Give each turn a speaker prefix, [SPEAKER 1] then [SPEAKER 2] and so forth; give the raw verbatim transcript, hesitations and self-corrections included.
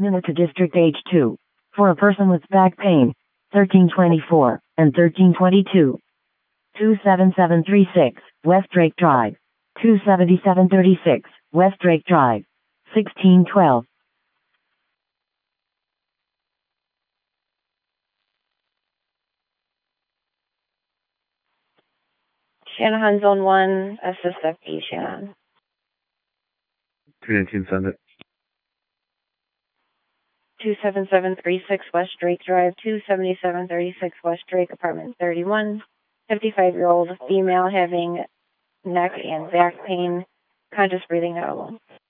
[SPEAKER 1] Minutes to District Age two. For a person with back pain, thirteen twenty-four and thirteen twenty-two. two seven seven three six, West Drake Drive. two seventy-seven thirty-six, West Drake Drive. sixteen twelve.
[SPEAKER 2] Shanahan Zone one, assist F D Shanahan.
[SPEAKER 3] three nineteen, send it.
[SPEAKER 2] two seven seven three six West Drake Drive, two seventy-seven thirty-six West Drake, apartment thirty-one. fifty-five-year-old female having neck and back pain, conscious breathing not alone.